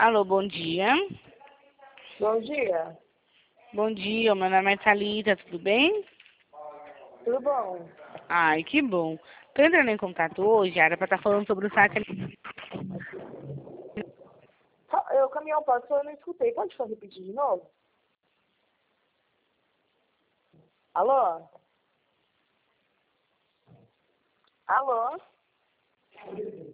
Alô, bom dia. Bom dia. Bom dia, meu nome é Thalita, tudo bem? Tudo bom? Ai, que bom. Tô entrando em contato hoje, era pra estar falando sobre o saque. O caminhão passou, eu não escutei. Pode só repetir de novo? Alô? Alô?